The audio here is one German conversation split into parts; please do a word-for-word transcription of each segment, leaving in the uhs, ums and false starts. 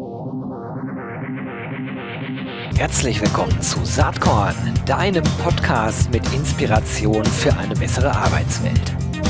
Herzlich willkommen zu Saatkorn, deinem Podcast mit Inspiration für eine bessere Arbeitswelt.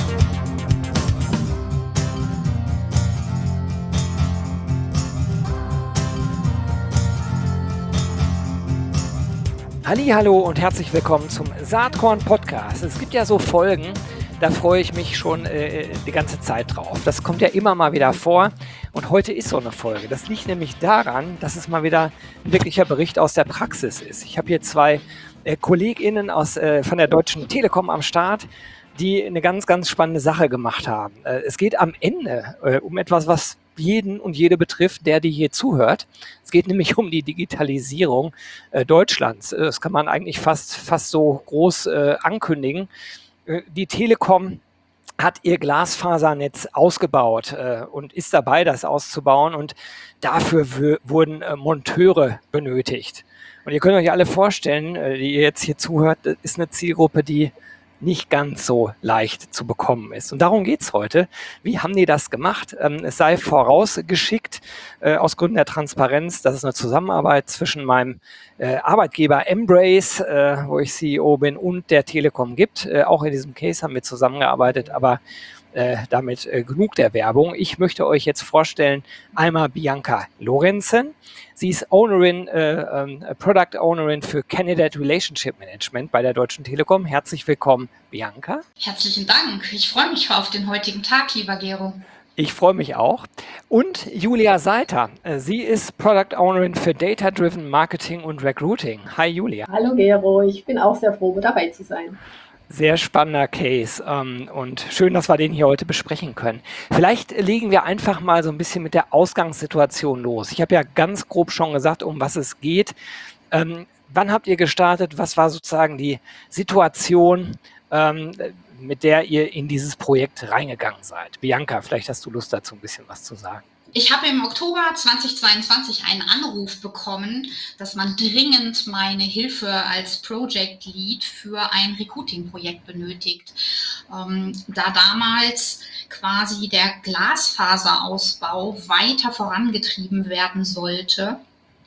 Hallihallo und herzlich willkommen zum Saatkorn Podcast. Es gibt ja so Folgen, da freue ich mich schon äh, die ganze Zeit drauf. Das kommt ja immer mal wieder vor und heute ist so eine Folge. Das liegt nämlich daran, dass es mal wieder ein wirklicher Bericht aus der Praxis ist. Ich habe hier zwei äh, KollegInnen aus, äh, von der Deutschen Telekom am Start, die eine ganz, ganz spannende Sache gemacht haben. Äh, es geht am Ende äh, um etwas, was jeden und jede betrifft, der die hier zuhört. Es geht nämlich um die Digitalisierung äh, Deutschlands. Äh, Das kann man eigentlich fast, fast so groß äh, ankündigen. Äh, Die Telekom hat ihr Glasfasernetz ausgebaut äh, und ist dabei, das auszubauen. Und dafür w- wurden äh, Monteure benötigt. Und ihr könnt euch alle vorstellen, äh, die ihr jetzt hier zuhört, das ist eine Zielgruppe, die nicht ganz so leicht zu bekommen ist. Und darum geht's heute. Wie haben die das gemacht? Ähm, es sei vorausgeschickt, äh, aus Gründen der Transparenz, dass es eine Zusammenarbeit zwischen meinem äh, Arbeitgeber Embrace, äh, wo ich C E O bin, und der Telekom gibt. Äh, auch in diesem Case haben wir zusammengearbeitet, aber äh, damit äh, genug der Werbung. Ich möchte euch jetzt vorstellen, einmal Bianca Lorenzen. Sie ist Ownerin, äh, ähm, Product Ownerin für Candidate Relationship Management bei der Deutschen Telekom. Herzlich willkommen, Bianca. Herzlichen Dank. Ich freue mich auf den heutigen Tag, lieber Gero. Ich freue mich auch. Und Julia Seiter. Äh, Sie ist Product Ownerin für Data-Driven Marketing und Recruiting. Hi Julia. Hallo Gero, ich bin auch sehr froh, dabei zu sein. Sehr spannender Case ähm, und schön, dass wir den hier heute besprechen können. Vielleicht legen wir einfach mal so ein bisschen mit der Ausgangssituation los. Ich habe ja ganz grob schon gesagt, um was es geht. Ähm, wann habt ihr gestartet? Was war sozusagen die Situation, ähm, mit der ihr in dieses Projekt reingegangen seid? Bianca, vielleicht hast du Lust dazu, ein bisschen was zu sagen. Ich habe im Oktober zweitausendzweiundzwanzig einen Anruf bekommen, dass man dringend meine Hilfe als Project Lead für ein Recruiting-Projekt benötigt. Ähm, da damals quasi der Glasfaserausbau weiter vorangetrieben werden sollte.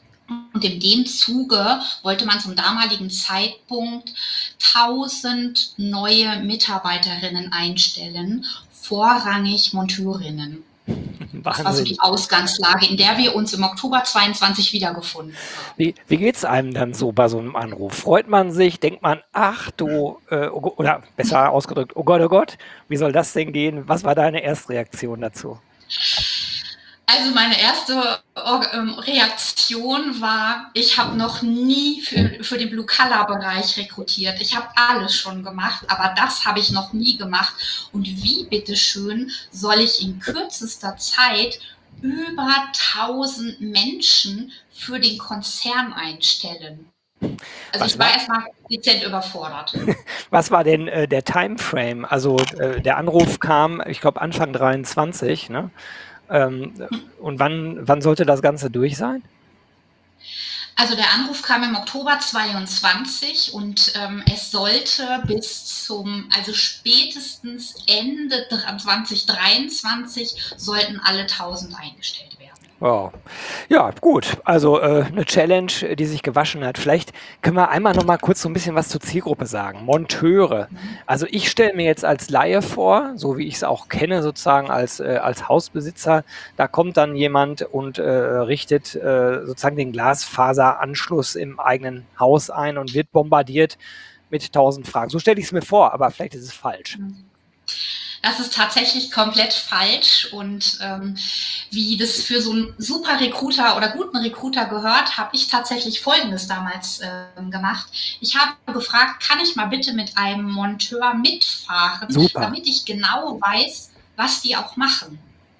Und in dem Zuge wollte man zum damaligen Zeitpunkt tausend neue Mitarbeiterinnen einstellen, vorrangig Monteurinnen. Das war so die Ausgangslage, in der wir uns im Oktober zweiundzwanzig wiedergefunden haben. Wie, wie geht es einem dann so bei so einem Anruf? Freut man sich? Denkt man, ach du, äh, oh, Go- oder besser ausgedrückt, oh Gott, oh Gott, wie soll das denn gehen? Was war deine Erstreaktion dazu? Also meine erste Or- ähm, Reaktion war, ich habe noch nie für, für den Blue-Color-Bereich rekrutiert. Ich habe alles schon gemacht, aber das habe ich noch nie gemacht. Und wie bitteschön soll ich in kürzester Zeit über tausend Menschen für den Konzern einstellen? Also Was ich war war, erstmal dezent überfordert. was war denn äh, der Timeframe? Also äh, der Anruf kam, ich glaube, Anfang dreiundzwanzig, ne? Ähm, und wann, wann sollte das Ganze durch sein? Also der Anruf kam im Oktober zweiundzwanzig und ähm, es sollte bis zum, also spätestens Ende zwanzig dreiundzwanzig sollten alle tausend eingestellt werden. Wow. Ja, gut. Also äh, eine Challenge, die sich gewaschen hat. Vielleicht können wir einmal noch mal kurz so ein bisschen was zur Zielgruppe sagen. Monteure. Also ich stelle mir jetzt als Laie vor, so wie ich es auch kenne, sozusagen als, äh, als Hausbesitzer, da kommt dann jemand und äh, richtet äh, sozusagen den Glasfaseranschluss im eigenen Haus ein und wird bombardiert mit tausend Fragen. So stelle ich es mir vor, aber vielleicht ist es falsch. Das ist tatsächlich komplett falsch und ähm, wie das für so einen super Recruiter oder guten Recruiter gehört, habe ich tatsächlich Folgendes damals ähm, gemacht. Ich habe gefragt, kann ich mal bitte mit einem Monteur mitfahren, Super. damit ich genau weiß, was die auch machen.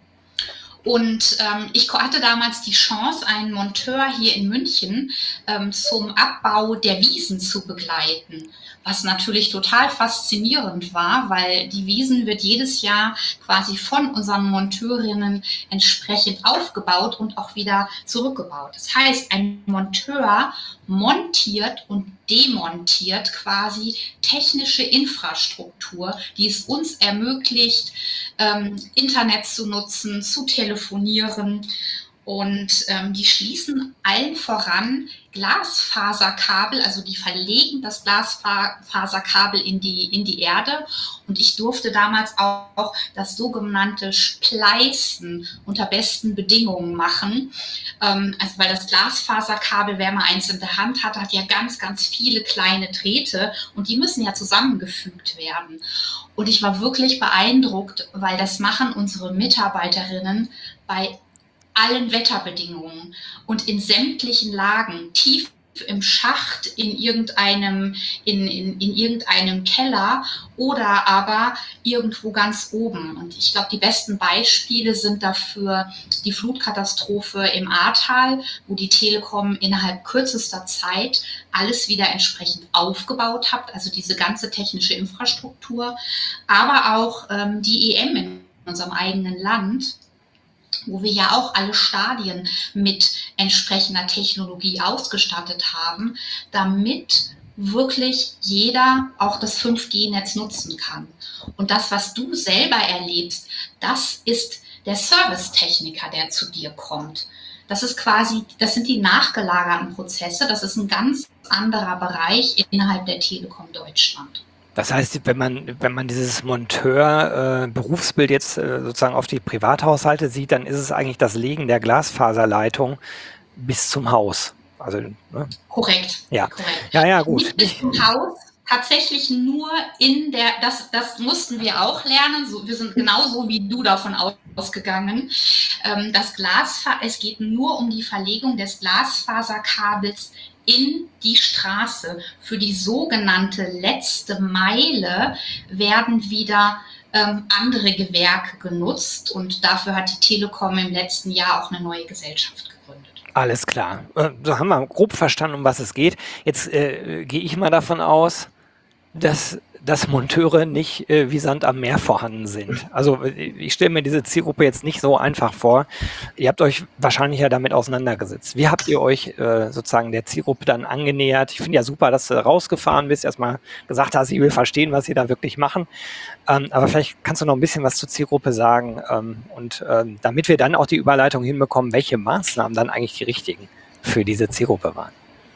Und ähm, ich hatte damals die Chance, einen Monteur hier in München ähm, zum Abbau der Wiesen zu begleiten, was natürlich total faszinierend war, weil die Wiesen wird jedes Jahr quasi von unseren Monteurinnen entsprechend aufgebaut und auch wieder zurückgebaut. Das heißt, ein Monteur montiert und demontiert quasi technische Infrastruktur, die es uns ermöglicht, ähm, Internet zu nutzen, zu telefonieren. Und ähm, die schließen allen voran Glasfaserkabel, also die verlegen das Glasfaserkabel in die, in die Erde. Und ich durfte damals auch das sogenannte Spleißen unter besten Bedingungen machen. Ähm, also weil das Glasfaserkabel, wer mal eins in der Hand hat, hat ja ganz, ganz viele kleine Drähte und die müssen ja zusammengefügt werden. Und ich war wirklich beeindruckt, weil das machen unsere Mitarbeiterinnen bei allen Wetterbedingungen und in sämtlichen Lagen, tief im Schacht, in irgendeinem, in, in, in irgendeinem Keller oder aber irgendwo ganz oben. Und ich glaube, die besten Beispiele sind dafür die Flutkatastrophe im Ahrtal, wo die Telekom innerhalb kürzester Zeit alles wieder entsprechend aufgebaut hat, also diese ganze technische Infrastruktur, aber auch ähm, die E M in unserem eigenen Land, wo wir ja auch alle Stadien mit entsprechender Technologie ausgestattet haben, damit wirklich jeder auch das fünf G Netz nutzen kann. Und das, was du selber erlebst, das ist der Servicetechniker, der zu dir kommt. Das ist quasi, das sind die nachgelagerten Prozesse, das ist ein ganz anderer Bereich innerhalb der Telekom Deutschland. Das heißt, wenn man, wenn man dieses Monteur-Berufsbild äh, jetzt äh, sozusagen auf die Privathaushalte sieht, dann ist es eigentlich das Legen der Glasfaserleitung bis zum Haus. Also, ne? Korrekt. Ja. Korrekt. Ja, ja, gut. Nicht bis zum Haus, tatsächlich nur in der, das, das mussten wir auch lernen, so, wir sind genauso wie du davon ausgegangen. Ähm, das Glasfaser, es geht nur um die Verlegung des Glasfaserkabels in die Straße. Für die sogenannte letzte Meile werden wieder ähm, andere Gewerke genutzt und dafür hat die Telekom im letzten Jahr auch eine neue Gesellschaft gegründet. Alles klar. Äh, so haben wir grob verstanden, um was es geht. Jetzt äh, gehe ich mal davon aus, dass, dass Monteure nicht äh, wie Sand am Meer vorhanden sind. Also ich stelle mir diese Zielgruppe jetzt nicht so einfach vor. Ihr habt euch wahrscheinlich ja damit auseinandergesetzt. Wie habt ihr euch äh, sozusagen der Zielgruppe dann angenähert? Ich finde ja super, dass du rausgefahren bist, erstmal gesagt hast, ich will verstehen, was ihr da wirklich machen. Ähm, aber vielleicht kannst du noch ein bisschen was zur Zielgruppe sagen ähm, und ähm, damit wir dann auch die Überleitung hinbekommen, welche Maßnahmen dann eigentlich die richtigen für diese Zielgruppe waren.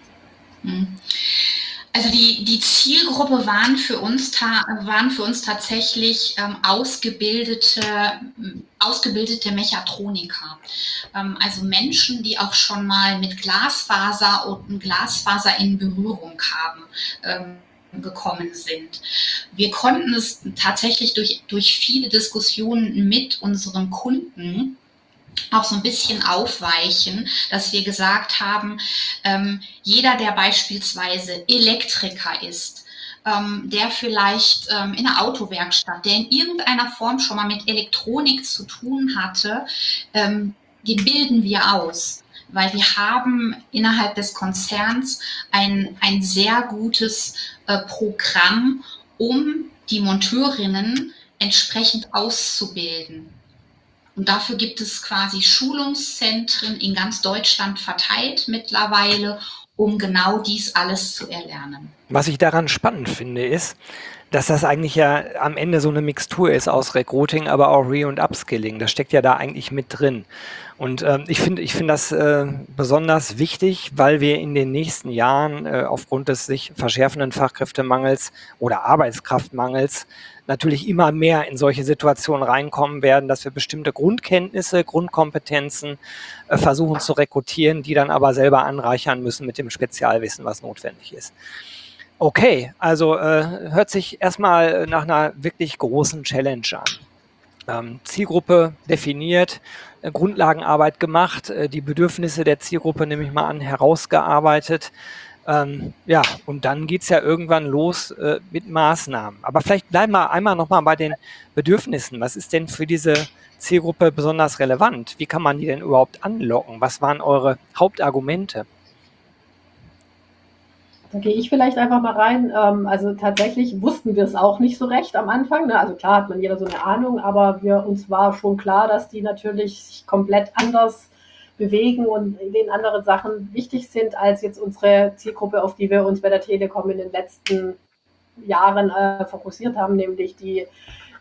Hm. Also die, die Zielgruppe waren für uns, ta- waren für uns tatsächlich ähm, ausgebildete, ausgebildete Mechatroniker. Ähm, also Menschen, die auch schon mal mit Glasfaser und Glasfaser in Berührung haben. Ähm, gekommen sind. Wir konnten es tatsächlich durch, durch viele Diskussionen mit unseren Kunden auch so ein bisschen aufweichen, dass wir gesagt haben, ähm, jeder, der beispielsweise Elektriker ist, ähm, der vielleicht ähm, in einer Autowerkstatt, der in irgendeiner Form schon mal mit Elektronik zu tun hatte, ähm, die bilden wir aus. Weil wir haben innerhalb des Konzerns ein, ein sehr gutes äh, Programm, um die Monteurinnen entsprechend auszubilden. Und dafür gibt es quasi Schulungszentren in ganz Deutschland verteilt mittlerweile, um genau dies alles zu erlernen. Was ich daran spannend finde, ist, dass das eigentlich ja am Ende so eine Mixtur ist aus Recruiting, aber auch Re- und Upskilling. Das steckt ja da eigentlich mit drin. Und ähm, ich finde ich finde das äh, besonders wichtig, weil wir in den nächsten Jahren äh, aufgrund des sich verschärfenden Fachkräftemangels oder Arbeitskraftmangels natürlich immer mehr in solche Situationen reinkommen werden, dass wir bestimmte Grundkenntnisse, Grundkompetenzen äh, versuchen zu rekrutieren, die dann aber selber anreichern müssen mit dem Spezialwissen, was notwendig ist. Okay, also äh, hört sich erstmal nach einer wirklich großen Challenge an. Ähm, Zielgruppe definiert, äh, Grundlagenarbeit gemacht, äh, die Bedürfnisse der Zielgruppe, nehme ich mal an, herausgearbeitet. Ähm, ja, und dann geht es ja irgendwann los äh, mit Maßnahmen. Aber vielleicht bleiben wir einmal nochmal bei den Bedürfnissen. Was ist denn für diese Zielgruppe besonders relevant? Wie kann man die denn überhaupt anlocken? Was waren eure Hauptargumente? Da gehe ich vielleicht einfach mal rein. Also tatsächlich wussten wir es auch nicht so recht am Anfang. Also klar hat man jeder so eine Ahnung, aber wir, uns war schon klar, dass die natürlich sich komplett anders bewegen und denen andere Sachen wichtig sind als jetzt unsere Zielgruppe, auf die wir uns bei der Telekom in den letzten Jahren äh, fokussiert haben, nämlich die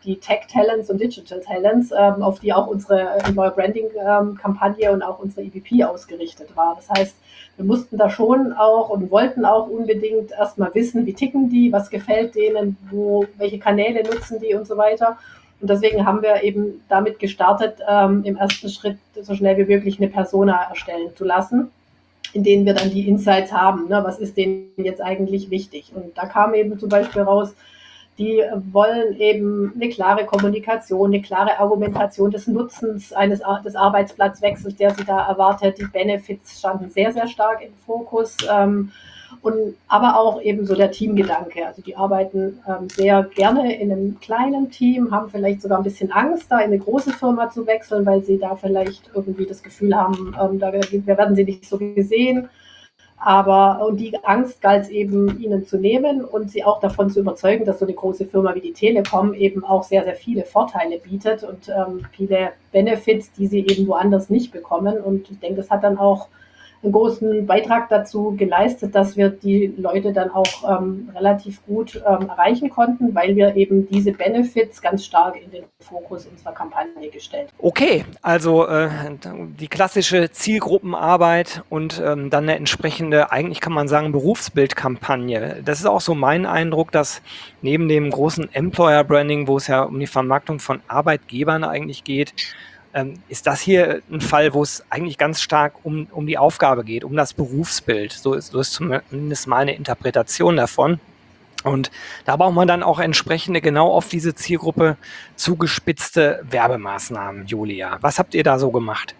die Tech-Talents und Digital-Talents, ähm, auf die auch unsere Employer Branding-Kampagne ähm, und auch unsere E V P ausgerichtet war. Das heißt, wir mussten da schon auch und wollten auch unbedingt erstmal wissen, wie ticken die, was gefällt denen, wo, welche Kanäle nutzen die und so weiter. Und deswegen haben wir eben damit gestartet, ähm, im ersten Schritt so schnell wie möglich eine Persona erstellen zu lassen, in denen wir dann die Insights haben. Ne? Was ist denen jetzt eigentlich wichtig? Und da kam eben zum Beispiel raus, die wollen eben eine klare Kommunikation, eine klare Argumentation des Nutzens eines des Arbeitsplatzwechsels, der sie da erwartet. Die Benefits standen sehr, sehr stark im Fokus. Ähm, Und, aber auch eben so der Teamgedanke. Also die arbeiten ähm, sehr gerne in einem kleinen Team, haben vielleicht sogar ein bisschen Angst, da in eine große Firma zu wechseln, weil sie da vielleicht irgendwie das Gefühl haben, ähm, da werden sie nicht so gesehen. Aber und die Angst galt es eben, ihnen zu nehmen und sie auch davon zu überzeugen, dass so eine große Firma wie die Telekom eben auch sehr, sehr viele Vorteile bietet und ähm, viele Benefits, die sie eben woanders nicht bekommen. Und ich denke, das hat dann auch einen großen Beitrag dazu geleistet, dass wir die Leute dann auch ähm, relativ gut ähm, erreichen konnten, weil wir eben diese Benefits ganz stark in den Fokus unserer Kampagne gestellt haben. Okay, also äh, die klassische Zielgruppenarbeit und ähm, dann eine entsprechende, eigentlich kann man sagen, Berufsbildkampagne. Das ist auch so mein Eindruck, dass neben dem großen Employer Branding, wo es ja um die Vermarktung von Arbeitgebern eigentlich geht, Ähm, ist das hier ein Fall, wo es eigentlich ganz stark um, um die Aufgabe geht, um das Berufsbild. So ist, so ist zumindest meine Interpretation davon. Und da braucht man dann auch entsprechende, genau auf diese Zielgruppe zugespitzte Werbemaßnahmen, Julia. Was habt ihr da so gemacht?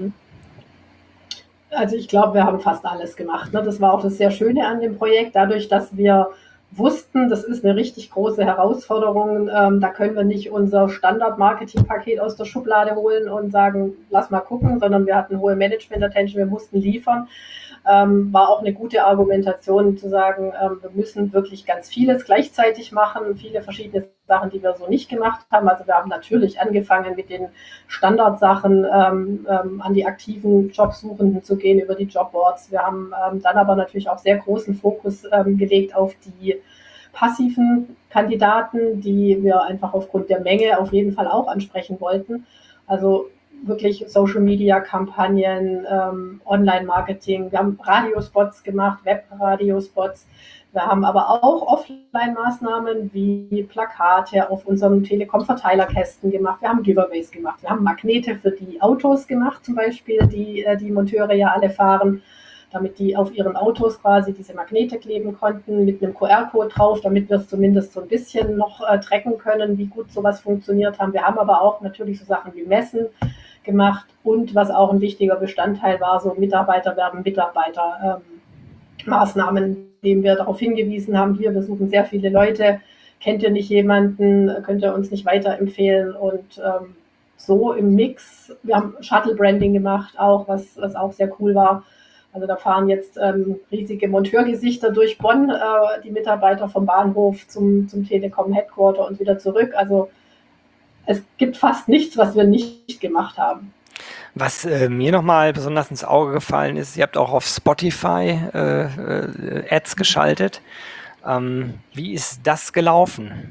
Also ich glaube, wir haben fast alles gemacht. Ne? Das war auch das sehr Schöne an dem Projekt, dadurch, dass wir wussten, das ist eine richtig große Herausforderung. Ähm, da können wir nicht unser Standard-Marketing-Paket aus der Schublade holen und sagen, lass mal gucken, sondern wir hatten hohe Management-Attention, wir mussten liefern. Ähm, war auch eine gute Argumentation zu sagen, ähm, wir müssen wirklich ganz vieles gleichzeitig machen, viele verschiedene Sachen, die wir so nicht gemacht haben. Also wir haben natürlich angefangen mit den Standardsachen, ähm, ähm, an die aktiven Jobsuchenden zu gehen über die Jobboards. Wir haben ähm, dann aber natürlich auch sehr großen Fokus ähm, gelegt auf die passiven Kandidaten, die wir einfach aufgrund der Menge auf jeden Fall auch ansprechen wollten. Also wirklich Social-Media-Kampagnen, ähm, Online-Marketing. Wir haben Radiospots gemacht, Web-Radiospots. Wir haben aber auch Offline-Maßnahmen wie Plakate auf unserem Telekom-Verteilerkästen gemacht. Wir haben Giveaways gemacht. Wir haben Magnete für die Autos gemacht, zum Beispiel, die die Monteure ja alle fahren, damit die auf ihren Autos quasi diese Magnete kleben konnten mit einem Q R-Code drauf, damit wir es zumindest so ein bisschen noch äh, tracken können, wie gut sowas funktioniert haben. Wir haben aber auch natürlich so Sachen wie Messen gemacht und was auch ein wichtiger Bestandteil war, so Mitarbeiter werden Mitarbeiter ähm, Maßnahmen, indem wir darauf hingewiesen haben, hier, wir suchen sehr viele Leute, kennt ihr nicht jemanden, könnt ihr uns nicht weiterempfehlen und ähm, so im Mix. Wir haben Shuttle-Branding gemacht, auch was, was auch sehr cool war. Also da fahren jetzt ähm, riesige Monteurgesichter durch Bonn, äh, die Mitarbeiter vom Bahnhof zum, zum Telekom-Headquarter und wieder zurück. Also es gibt fast nichts, was wir nicht gemacht haben. Was äh, mir nochmal besonders ins Auge gefallen ist, ihr habt auch auf Spotify äh, äh, Ads geschaltet. Ähm, wie ist das gelaufen?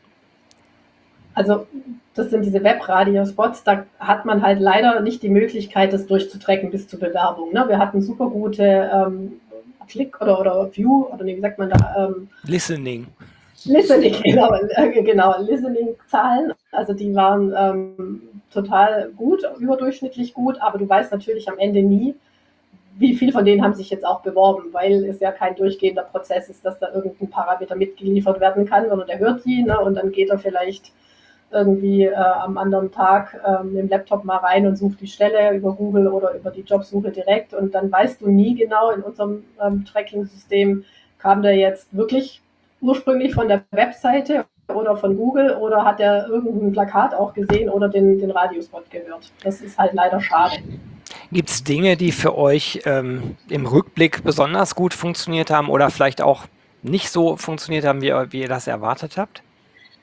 Also das sind diese Web-Radio-Spots, da hat man halt leider nicht die Möglichkeit, das durchzutrecken bis zur Bewerbung. Ne? Wir hatten super gute ähm, Klick- oder, oder View, oder wie sagt man da? Ähm, Listening. Listening, genau, äh, genau Listening-Zahlen. Also die waren ähm, total gut, überdurchschnittlich gut, aber du weißt natürlich am Ende nie, wie viel von denen haben sich jetzt auch beworben, weil es ja kein durchgehender Prozess ist, dass da irgendein Parameter mitgeliefert werden kann, sondern der hört die, ne, und dann geht er vielleicht irgendwie äh, am anderen Tag äh, mit dem Laptop mal rein und sucht die Stelle über Google oder über die Jobsuche direkt und dann weißt du nie genau in unserem ähm, Tracking-System, kam der jetzt wirklich ursprünglich von der Webseite oder von Google oder hat er irgendein Plakat auch gesehen oder den, den Radiospot gehört. Das ist halt leider schade. Gibt es Dinge, die für euch ähm, im Rückblick besonders gut funktioniert haben oder vielleicht auch nicht so funktioniert haben, wie, wie ihr das erwartet habt?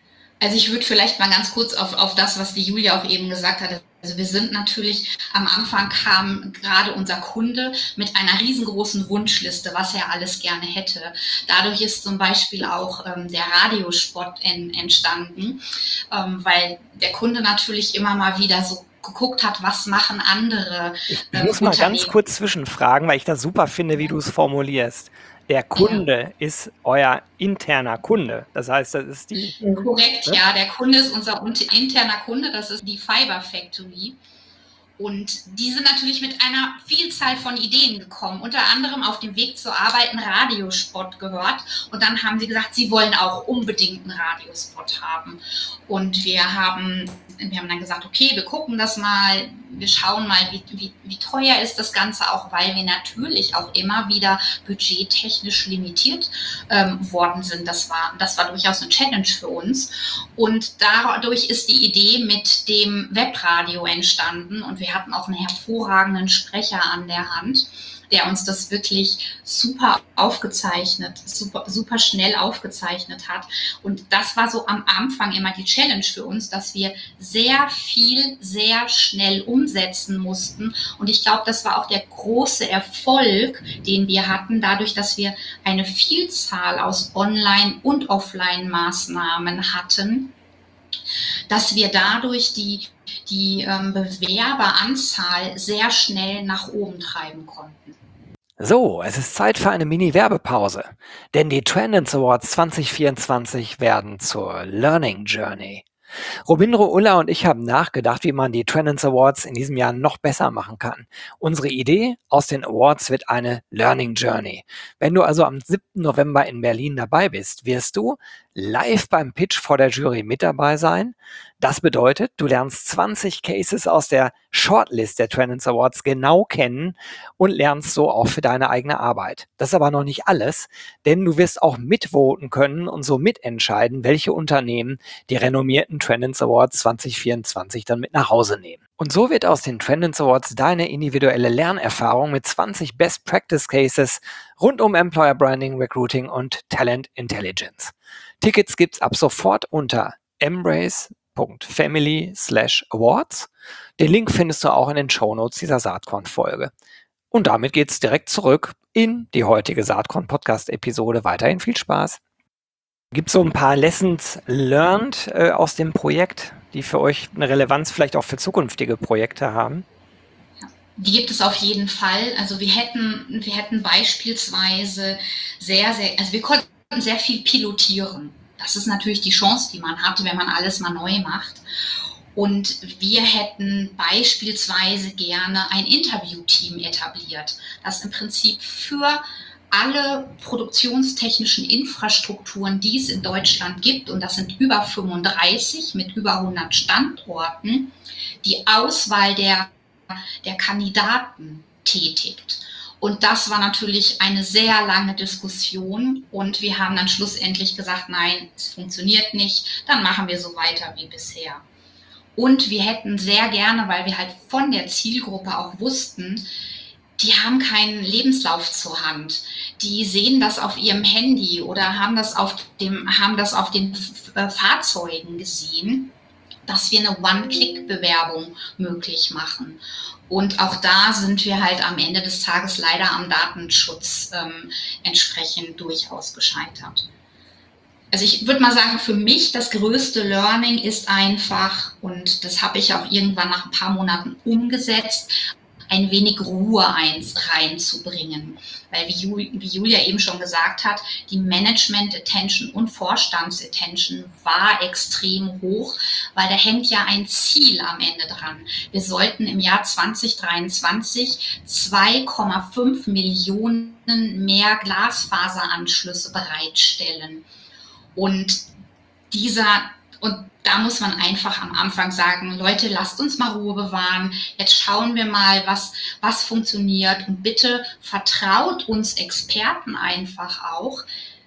Also ich würde vielleicht mal ganz kurz auf, auf das, was die Julia auch eben gesagt hat. Also wir sind natürlich, am Anfang kam gerade unser Kunde mit einer riesengroßen Wunschliste, was er alles gerne hätte. Dadurch ist zum Beispiel auch ähm, der Radiospot en, entstanden, ähm, weil der Kunde natürlich immer mal wieder so geguckt hat, was machen andere Ich, ich ähm, muss mal ganz Unternehmen. kurz zwischenfragen, weil ich das super finde, wie du es formulierst. Der Kunde ist euer interner Kunde. Das heißt, das ist die. Korrekt, Ne? ja. Der Kunde ist unser interner Kunde, das ist die Fiber Factory. Und die sind natürlich mit einer Vielzahl von Ideen gekommen, unter anderem auf dem Weg zur Arbeit einen Radiospot gehört. Und dann haben sie gesagt, sie wollen auch unbedingt einen Radiospot haben. Und wir haben, wir haben dann gesagt, okay, wir gucken das mal, wir schauen mal, wie, wie, wie teuer ist das Ganze auch, weil wir natürlich auch immer wieder budgettechnisch limitiert ähm, worden sind. Das war, das war durchaus eine Challenge für uns. Und dadurch ist die Idee mit dem Webradio entstanden. Und wir hatten auch einen hervorragenden Sprecher an der Hand, der uns das wirklich super aufgezeichnet, super, super schnell aufgezeichnet hat. Und das war so am Anfang immer die Challenge für uns, dass wir sehr viel, sehr schnell umsetzen mussten. Und ich glaube, das war auch der große Erfolg, den wir hatten, dadurch, dass wir eine Vielzahl aus Online- und Offline-Maßnahmen hatten, dass wir dadurch die, die ähm, Bewerberanzahl sehr schnell nach oben treiben konnten. So, es ist Zeit für eine Mini-Werbepause, denn die Trendance Awards zwanzig vierundzwanzig werden zur Learning Journey. Robindro Ulla und ich haben nachgedacht, wie man die Trendance Awards in diesem Jahr noch besser machen kann. Unsere Idee aus den Awards wird eine Learning Journey. Wenn du also am siebten November in Berlin dabei bist, wirst du live beim Pitch vor der Jury mit dabei sein. Das bedeutet, du lernst zwanzig Cases aus der Shortlist der Trendance Awards genau kennen und lernst so auch für deine eigene Arbeit. Das ist aber noch nicht alles, denn du wirst auch mitvoten können und so mitentscheiden, welche Unternehmen die renommierten Trendance Awards zwanzig vierundzwanzig dann mit nach Hause nehmen. Und so wird aus den Trendance Awards deine individuelle Lernerfahrung mit zwanzig Best Practice Cases rund um Employer Branding, Recruiting und Talent Intelligence. Tickets gibt's ab sofort unter embrace.family slash awards. Den Link findest du auch in den Shownotes dieser Saatkorn-Folge. Und damit geht's direkt zurück in die heutige Saatkorn-Podcast-Episode. Weiterhin viel Spaß. Gibt es so ein paar Lessons learned äh, aus dem Projekt, die für euch eine Relevanz vielleicht auch für zukünftige Projekte haben? Die gibt es auf jeden Fall. Also wir hätten, wir hätten beispielsweise sehr, sehr, also wir konnten sehr viel pilotieren. Das ist natürlich die Chance, die man hat, wenn man alles mal neu macht. Und wir hätten beispielsweise gerne ein Interviewteam etabliert, das im Prinzip für alle produktionstechnischen Infrastrukturen, die es in Deutschland gibt, und das sind über fünfunddreißig mit über hundert Standorten, die Auswahl der, der Kandidaten tätigt. Und das war natürlich eine sehr lange Diskussion und wir haben dann schlussendlich gesagt, nein, es funktioniert nicht, dann machen wir so weiter wie bisher. Und wir hätten sehr gerne, weil wir halt von der Zielgruppe auch wussten, die haben keinen Lebenslauf zur Hand. Die sehen das auf ihrem Handy oder haben das auf dem, haben das auf den äh, Fahrzeugen gesehen, dass wir eine One-Click-Bewerbung möglich machen. Und auch da sind wir halt am Ende des Tages leider am Datenschutz ähm, entsprechend durchaus gescheitert. Also ich würde mal sagen, für mich das größte Learning ist einfach, und das habe ich auch irgendwann nach ein paar Monaten umgesetzt, ein wenig Ruhe reinzubringen. Weil wie, Jul, wie Julia eben schon gesagt hat, die Management-Attention und Vorstands-Attention war extrem hoch, weil da hängt ja ein Ziel am Ende dran. Wir sollten im Jahr zwanzig dreiundzwanzig zwei Komma fünf Millionen mehr Glasfaseranschlüsse bereitstellen. Und dieser, und da muss man einfach am Anfang sagen, Leute, lasst uns mal Ruhe bewahren. Jetzt schauen wir mal, was, was funktioniert. Und bitte vertraut uns Experten einfach auch.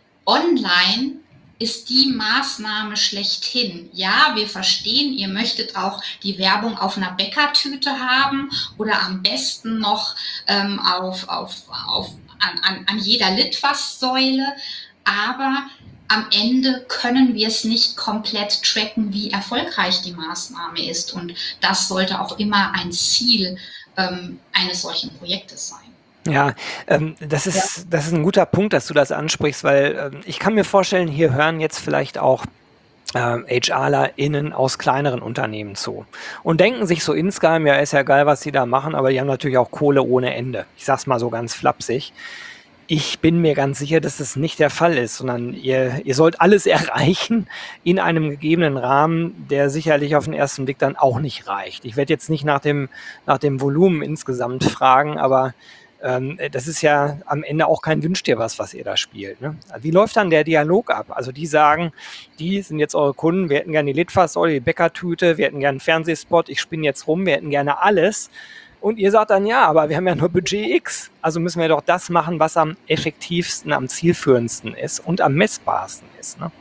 Online ist die Maßnahme schlechthin. Ja, wir verstehen, ihr möchtet auch die Werbung auf einer Bäckertüte haben oder am besten noch ähm, auf, auf, auf, an, an, an jeder Litfaßsäule. Aber am Ende können wir es nicht komplett tracken, wie erfolgreich die Maßnahme ist. Und das sollte auch immer ein Ziel ähm, eines solchen Projektes sein. Ja, ähm, das ist, das ist ein guter Punkt, dass du das ansprichst, weil ähm, ich kann mir vorstellen, hier hören jetzt vielleicht auch ähm, HRlerInnen aus kleineren Unternehmen zu und denken sich so insgeheim, ja, ist ja geil, was sie da machen, aber die haben natürlich auch Kohle ohne Ende. Ich sag's mal so ganz flapsig. Ich bin mir ganz sicher, dass das nicht der Fall ist, sondern ihr, ihr sollt alles erreichen in einem gegebenen Rahmen, der sicherlich auf den ersten Blick dann auch nicht reicht. Ich werde jetzt nicht nach dem, nach dem Volumen insgesamt fragen, aber ähm, das ist ja am Ende auch kein Wünsch dir was, was ihr da spielt. Ne? Wie läuft dann der Dialog ab? Also die sagen, die sind jetzt eure Kunden, wir hätten gerne die Litfaßsäule, die Bäckertüte, wir hätten gerne einen Fernsehspot, ich spinne jetzt rum, wir hätten gerne alles. Und ihr sagt dann, ja, aber wir haben ja nur Budget X, also müssen wir doch das machen, was am effektivsten, am zielführendsten ist und am messbarsten ist. Ne?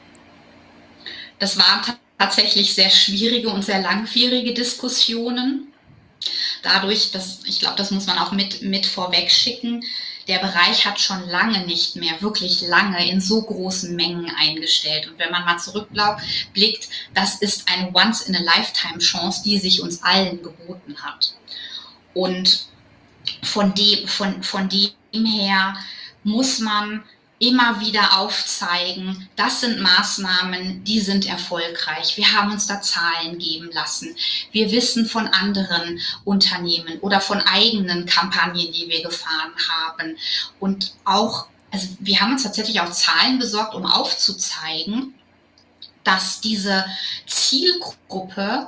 Das waren t- tatsächlich sehr schwierige und sehr langwierige Diskussionen. Dadurch, dass, ich glaube, das muss man auch mit, mit vorweg schicken, der Bereich hat schon lange nicht mehr, wirklich lange in so großen Mengen eingestellt. Und wenn man mal zurückblickt, das ist eine Once-in-a-Lifetime-Chance, die sich uns allen geboten hat. Und von dem, von, von dem her muss man immer wieder aufzeigen, das sind Maßnahmen, die sind erfolgreich. Wir haben uns da Zahlen geben lassen. Wir wissen von anderen Unternehmen oder von eigenen Kampagnen, die wir gefahren haben. Und auch, also wir haben uns tatsächlich auch Zahlen besorgt, um aufzuzeigen, dass diese Zielgruppe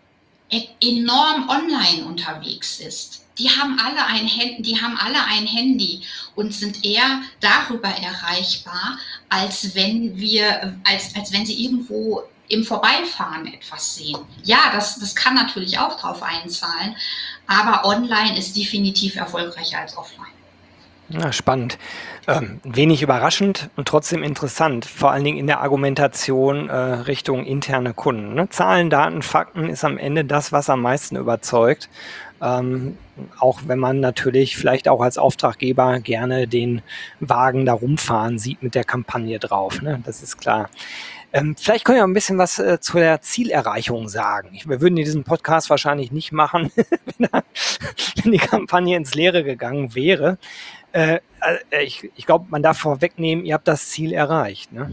enorm online unterwegs ist. Die haben alle ein Handy, die haben alle ein Handy und sind eher darüber erreichbar, als wenn wir, als, als wenn sie irgendwo im Vorbeifahren etwas sehen. Ja, das, das kann natürlich auch drauf einzahlen, aber online ist definitiv erfolgreicher als offline. Ja, spannend. Ähm, wenig überraschend und trotzdem interessant, vor allen Dingen in der Argumentation äh, Richtung interne Kunden. Ne? Zahlen, Daten, Fakten ist am Ende das, was am meisten überzeugt. Ähm, auch wenn man natürlich vielleicht auch als Auftraggeber gerne den Wagen da rumfahren sieht mit der Kampagne drauf. Ne? Das ist klar. Ähm, vielleicht können wir ein bisschen was äh, zu der Zielerreichung sagen. Ich, wir würden diesen Podcast wahrscheinlich nicht machen, wenn, er, wenn die Kampagne ins Leere gegangen wäre. Äh, äh, ich ich glaube, man darf vorwegnehmen, ihr habt das Ziel erreicht. Ne?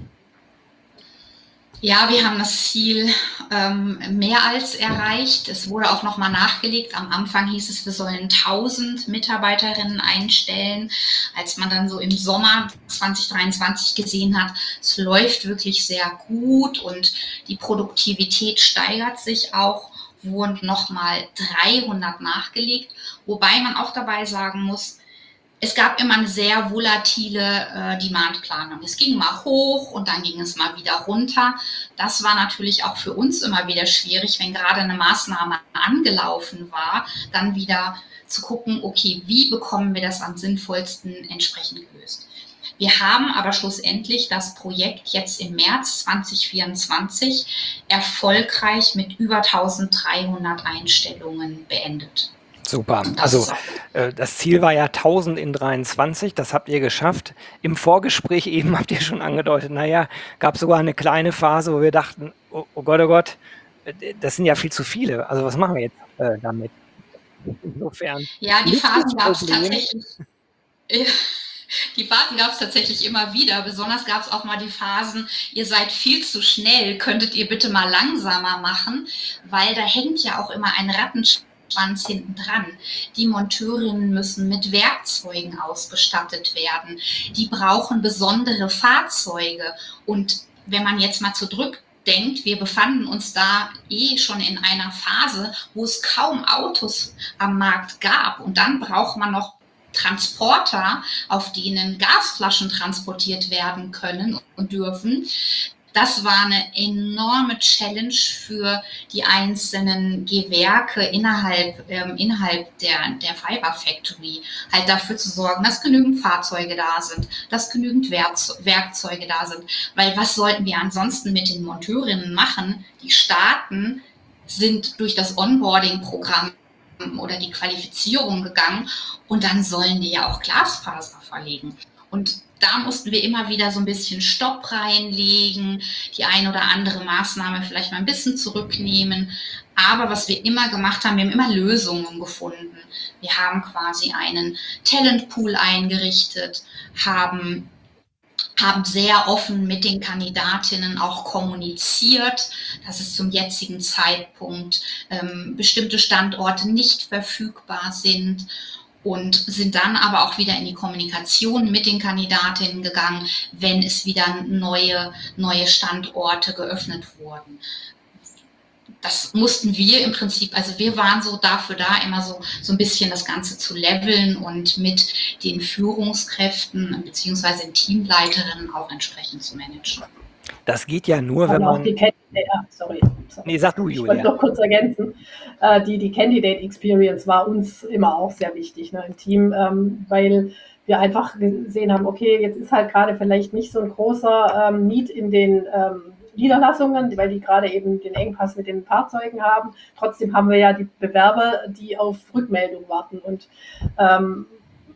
Ja, wir haben das Ziel ähm, mehr als erreicht. Es wurde auch nochmal nachgelegt. Am Anfang hieß es, wir sollen tausend Mitarbeiterinnen einstellen. Als man dann so im Sommer zwanzig dreiundzwanzig gesehen hat, es läuft wirklich sehr gut und die Produktivität steigert sich auch, wurden nochmal dreihundert nachgelegt. Wobei man auch dabei sagen muss, es gab immer eine sehr volatile äh, Demandplanung. Es ging mal hoch und dann ging es mal wieder runter. Das war natürlich auch für uns immer wieder schwierig, wenn gerade eine Maßnahme angelaufen war, dann wieder zu gucken, okay, wie bekommen wir das am sinnvollsten entsprechend gelöst. Wir haben aber schlussendlich das Projekt jetzt im März zwanzig vierundzwanzig erfolgreich mit über eintausenddreihundert Einstellungen beendet. Super. Also äh, das Ziel war ja tausend in dreiundzwanzig, das habt ihr geschafft. Im Vorgespräch eben habt ihr schon angedeutet, naja, gab sogar eine kleine Phase, wo wir dachten, oh, oh Gott, oh Gott, das sind ja viel zu viele. Also was machen wir jetzt äh, damit? Insofern. Ja, die Phasen gab es tatsächlich. Die Phasen gab es tatsächlich immer wieder. Besonders gab es auch mal die Phasen, ihr seid viel zu schnell, könntet ihr bitte mal langsamer machen, weil da hängt ja auch immer ein Rattenschwanz hinten dran. Die Monteurinnen müssen mit Werkzeugen ausgestattet werden. Die brauchen besondere Fahrzeuge. Und wenn man jetzt mal zurückdenkt, wir befanden uns da eh schon in einer Phase, wo es kaum Autos am Markt gab. Und dann braucht man noch Transporter, auf denen Gasflaschen transportiert werden können und dürfen. Das war eine enorme Challenge für die einzelnen Gewerke innerhalb, ähm, innerhalb der, der Fiber Factory, halt dafür zu sorgen, dass genügend Fahrzeuge da sind, dass genügend Werkzeuge da sind. Weil was sollten wir ansonsten mit den Monteurinnen machen? Die starten, sind durch das Onboarding-Programm oder die Qualifizierung gegangen und dann sollen die ja auch Glasfaser verlegen. Und da mussten wir immer wieder so ein bisschen Stopp reinlegen, die eine oder andere Maßnahme vielleicht mal ein bisschen zurücknehmen. Aber was wir immer gemacht haben, wir haben immer Lösungen gefunden. Wir haben quasi einen Talentpool eingerichtet, haben haben sehr offen mit den Kandidatinnen auch kommuniziert, dass es zum jetzigen Zeitpunkt ähm, bestimmte Standorte nicht verfügbar sind und sind dann aber auch wieder in die Kommunikation mit den Kandidatinnen gegangen, wenn es wieder neue, neue Standorte geöffnet wurden. Das mussten wir im Prinzip, also wir waren so dafür da, immer so, so ein bisschen das Ganze zu leveln und mit den Führungskräften bzw. den Teamleiterinnen auch entsprechend zu managen. Das geht ja nur, wenn man... Die Candidate, ja, sorry, sorry. Nee, sag du, Julia. Ich wollte noch kurz ergänzen. Äh, die, die Candidate Experience war uns immer auch sehr wichtig, ne, im Team, ähm, weil wir einfach gesehen haben, okay, jetzt ist halt gerade vielleicht nicht so ein großer ähm, Need in den ähm, Niederlassungen, weil die gerade eben den Engpass mit den Fahrzeugen haben. Trotzdem haben wir ja die Bewerber, die auf Rückmeldung warten. Und ähm,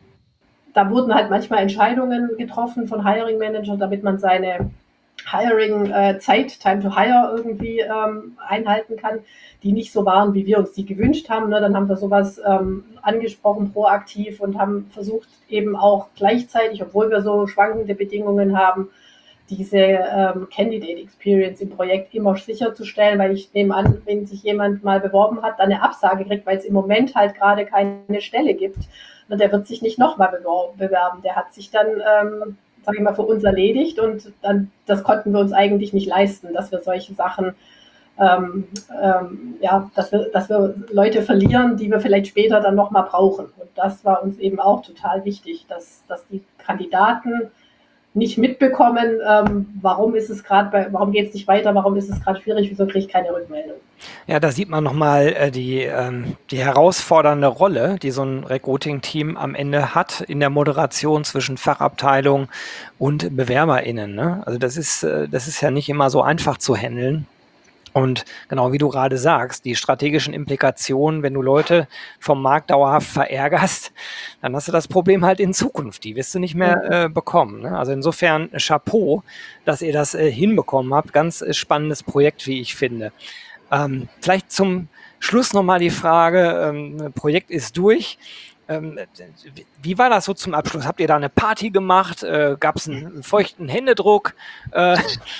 da wurden halt manchmal Entscheidungen getroffen von Hiring Manager, damit man seine Hiring-Zeit, äh, Time to Hire irgendwie ähm, einhalten kann, die nicht so waren, wie wir uns die gewünscht haben. Ne? Dann haben wir sowas ähm, angesprochen, proaktiv, und haben versucht, eben auch gleichzeitig, obwohl wir so schwankende Bedingungen haben, diese ähm, Candidate Experience im Projekt immer sicherzustellen, weil ich nehme an, wenn sich jemand mal beworben hat, dann eine Absage kriegt, weil es im Moment halt gerade keine Stelle gibt, und der wird sich nicht nochmal bewerben. Der hat sich dann, ähm, sage ich mal, für uns erledigt, und dann, das konnten wir uns eigentlich nicht leisten, dass wir solche Sachen, ähm, ähm, ja, dass wir, dass wir Leute verlieren, die wir vielleicht später dann nochmal brauchen. Und das war uns eben auch total wichtig, dass, dass die Kandidaten nicht mitbekommen, ähm, warum ist es gerade, warum geht es nicht weiter, warum ist es gerade schwierig, wieso kriege ich keine Rückmeldung. Ja, da sieht man nochmal äh, die, ähm, die herausfordernde Rolle, die so ein Recruiting-Team am Ende hat in der Moderation zwischen Fachabteilung und BewerberInnen. Ne? Also das ist, äh, das ist ja nicht immer so einfach zu handeln. Und genau wie du gerade sagst, die strategischen Implikationen, wenn du Leute vom Markt dauerhaft verärgerst, dann hast du das Problem halt in Zukunft. Die wirst du nicht mehr äh, bekommen. Ne? Also insofern Chapeau, dass ihr das äh, hinbekommen habt. Ganz äh, spannendes Projekt, wie ich finde. Ähm, vielleicht zum Schluss nochmal die Frage, ähm, Projekt ist durch. Ähm, wie war das so zum Abschluss? Habt ihr da eine Party gemacht? Äh, Gab es einen, einen feuchten Händedruck? Äh,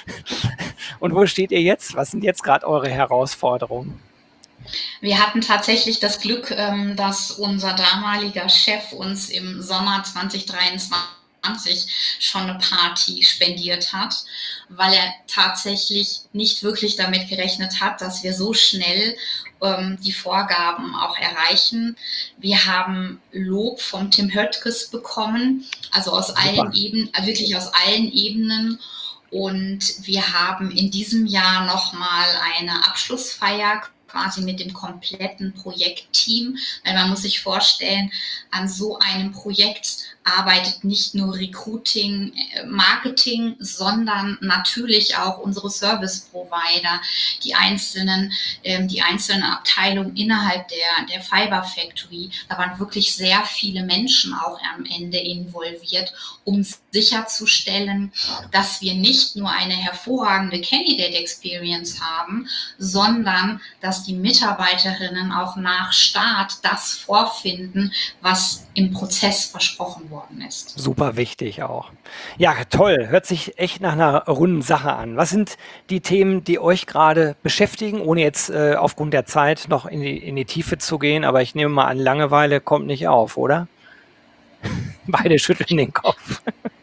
und wo steht ihr jetzt? Was sind jetzt gerade eure Herausforderungen? Wir hatten tatsächlich das Glück, ähm, dass unser damaliger Chef uns im Sommer zwanzig dreiundzwanzig schon eine Party spendiert hat, weil er tatsächlich nicht wirklich damit gerechnet hat, dass wir so schnell ähm, die Vorgaben auch erreichen. Wir haben Lob vom Tim Höttges bekommen, also aus Super. allen Ebenen, wirklich aus allen Ebenen. Und wir haben in diesem Jahr nochmal eine Abschlussfeier quasi mit dem kompletten Projektteam, weil man muss sich vorstellen, an so einem Projekt arbeitet nicht nur Recruiting, Marketing, sondern natürlich auch unsere Service-Provider, die einzelnen, ähm, die einzelnen Abteilungen innerhalb der, der Fiber Factory. Da waren wirklich sehr viele Menschen auch am Ende involviert, um sicherzustellen, dass wir nicht nur eine hervorragende Candidate Experience haben, sondern dass die Mitarbeiterinnen auch nach Start das vorfinden, was im Prozess versprochen worden ist. Super wichtig auch. Ja, toll. Hört sich echt nach einer runden Sache an. Was sind die Themen, die euch gerade beschäftigen, ohne jetzt äh, aufgrund der Zeit noch in die, in die Tiefe zu gehen? Aber ich nehme mal an, Langeweile kommt nicht auf, oder? Beide schütteln den Kopf.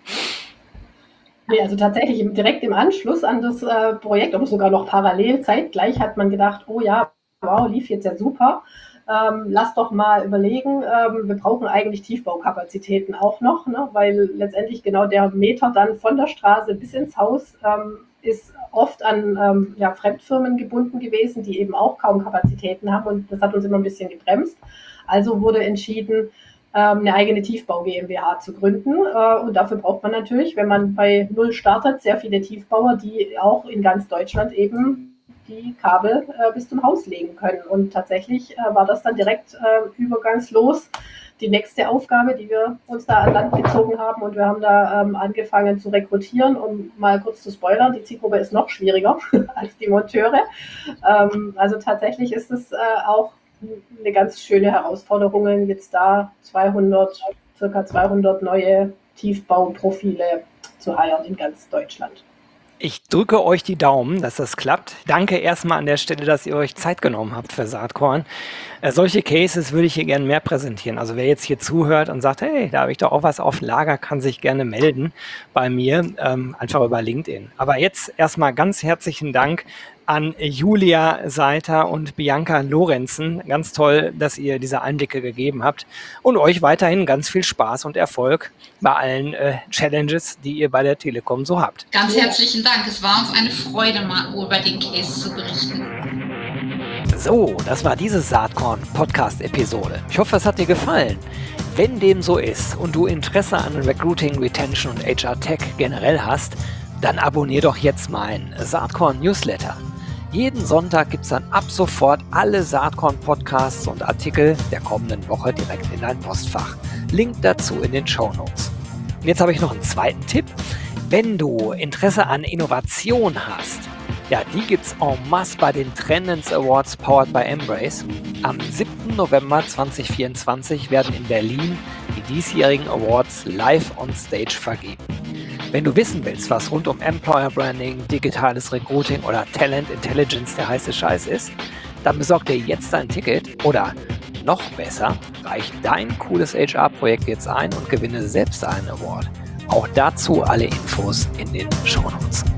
Nee, also tatsächlich direkt im Anschluss an das äh, Projekt, aber sogar noch parallel, zeitgleich, hat man gedacht, oh ja, wow, lief jetzt ja super. Ähm, lass doch mal überlegen, ähm, wir brauchen eigentlich Tiefbaukapazitäten auch noch, ne? Weil letztendlich genau der Meter dann von der Straße bis ins Haus ähm, ist oft an ähm, ja, Fremdfirmen gebunden gewesen, die eben auch kaum Kapazitäten haben, und das hat uns immer ein bisschen gebremst. Also wurde entschieden, ähm, eine eigene Tiefbau GmbH zu gründen, äh, und dafür braucht man natürlich, wenn man bei Null startet, sehr viele Tiefbauer, die auch in ganz Deutschland eben die Kabel äh, bis zum Haus legen können. Und tatsächlich äh, war das dann direkt äh, übergangslos, die nächste Aufgabe, die wir uns da an Land gezogen haben. Und wir haben da ähm, angefangen zu rekrutieren. Um mal kurz zu spoilern, die Zielgruppe ist noch schwieriger als die Monteure. Ähm, also tatsächlich ist es äh, auch eine ganz schöne Herausforderung, jetzt da zweihundert, circa zweihundert neue Tiefbauprofile zu heiern in ganz Deutschland. Ich drücke euch die Daumen, dass das klappt. Danke erstmal an der Stelle, dass ihr euch Zeit genommen habt für Saatkorn. Äh, solche Cases würde ich hier gerne mehr präsentieren. Also wer jetzt hier zuhört und sagt, hey, da habe ich doch auch was auf Lager, kann sich gerne melden bei mir, ähm, einfach über LinkedIn. Aber jetzt erstmal ganz herzlichen Dank an Julia Seiter und Bianca Lorenzen. Ganz toll, dass ihr diese Einblicke gegeben habt. Und euch weiterhin ganz viel Spaß und Erfolg bei allen äh, Challenges, die ihr bei der Telekom so habt. Ganz herzlichen Dank. Es war uns eine Freude, mal über den Case zu berichten. So, das war diese Saatkorn-Podcast-Episode. Ich hoffe, es hat dir gefallen. Wenn dem so ist und du Interesse an Recruiting, Retention und H R-Tech generell hast, dann abonnier doch jetzt meinen Saatkorn-Newsletter. Jeden Sonntag gibt es dann ab sofort alle Saatkorn-Podcasts und Artikel der kommenden Woche direkt in dein Postfach. Link dazu in den Shownotes. Und jetzt habe ich noch einen zweiten Tipp. Wenn du Interesse an Innovation hast, ja, die gibt's en masse bei den Trendens Awards powered by Embrace. Am siebten November zweitausendvierundzwanzig werden in Berlin die diesjährigen Awards live on stage vergeben. Wenn du wissen willst, was rund um Employer Branding, digitales Recruiting oder Talent Intelligence der heiße Scheiß ist, dann besorg dir jetzt ein Ticket oder noch besser, reich dein cooles H R-Projekt jetzt ein und gewinne selbst einen Award. Auch dazu alle Infos in den Shownotes.